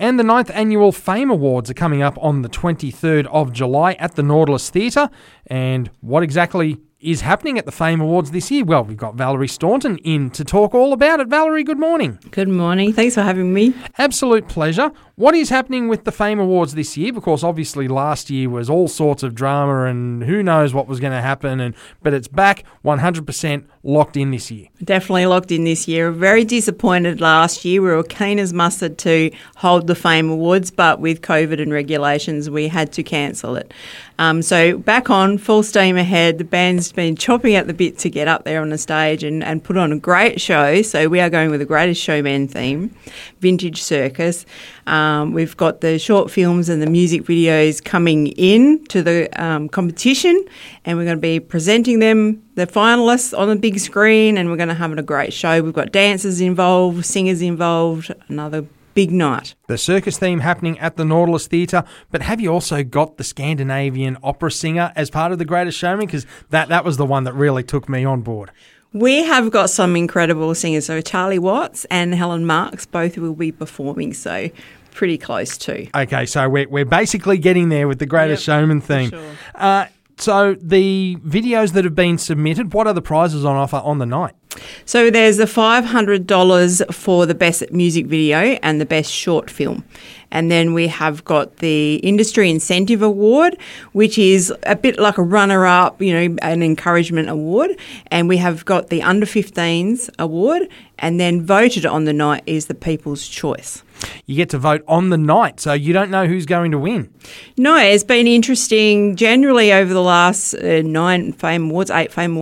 And the 9th Annual Fame Awards are coming up on the 23rd of July at the Nautilus Theatre. And what exactly is happening at the Fame Awards this year? Well, we've got Valerie Staunton in to talk all about it. Valerie, good morning. Good morning. Thanks for having me. Absolute pleasure. What is happening with the Fame Awards this year? Because obviously last year was all sorts of drama and who knows what was going to happen. But it's back 100% locked in this year. Definitely locked in this year. Very disappointed last year. We were keen as mustard to hold the Fame Awards, but with COVID and regulations, we had to cancel it. So back on, full steam ahead. The band's been chopping at the bit to get up there on the stage and put on a great show. So we are going with the Greatest Showman theme, Vintage Circus. We've got the short films and the music videos coming in to the competition, and we're going to be presenting them, the finalists, on the big screen, and we're going to have a great show. We've got dancers involved, singers involved, another big night. The circus theme happening at the Nautilus Theatre, but have you also got the Scandinavian opera singer as part of The Greatest Showman? Because that was the one that really took me on board. We have got some incredible singers. So Charlie Watts and Helen Marks both will be performing, so pretty close too. Okay, so we're basically getting there with the Greatest Showman theme. Sure. So the videos that have been submitted, what are the prizes on offer on the night? So there's the $500 for the best music video and the best short film. And then we have got the Industry Incentive Award, which is a bit like a runner-up, an encouragement award. And we have got the Under 15s Award. And then voted on the night is the People's Choice. You get to vote on the night, so you don't know who's going to win. No, it's been interesting. Generally, over the last 8 Fame Awards,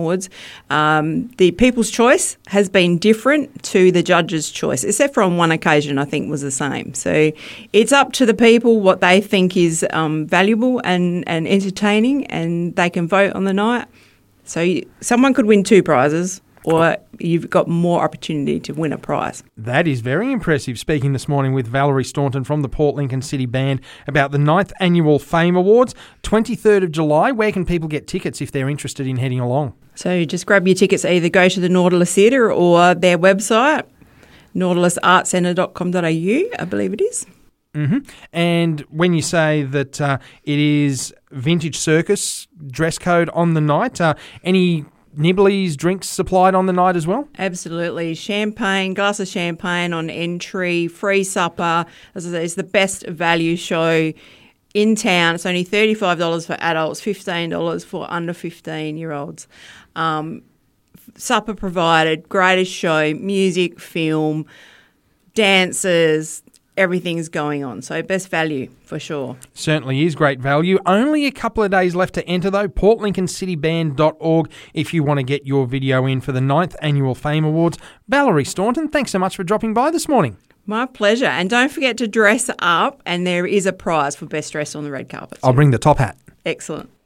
the People's Choice has been different to the Judges' Choice, except for on one occasion, I think, was the same. So it's up to the people what they think is valuable and entertaining, and they can vote on the night. So someone could win 2 prizes, or you've got more opportunity to win a prize. That is very impressive. Speaking this morning with Valerie Staunton from the Port Lincoln City Band about the 9th Annual Fame Awards, 23rd of July. Where can people get tickets if they're interested in heading along? So just grab your tickets, either go to the Nautilus Theatre or their website, nautilusartcentre.com.au, I believe it is. Mm-hmm. And when you say that it is Vintage Circus dress code on the night, any nibblies, drinks supplied on the night as well? Absolutely. Glass of champagne on entry, free supper. As I say, it's the best value show in town. It's only $35 for adults, $15 for under 15-year-olds. Supper provided, greatest show, music, film, dancers, everything's going on. So best value for sure. Certainly is great value. Only a couple of days left to enter though. PortLincolnCityBand.org if you want to get your video in for the 9th Annual Fame Awards. Valerie Staunton, thanks so much for dropping by this morning. My pleasure. And don't forget to dress up, and there is a prize for best dress on the red carpet. I'll bring the top hat. Excellent.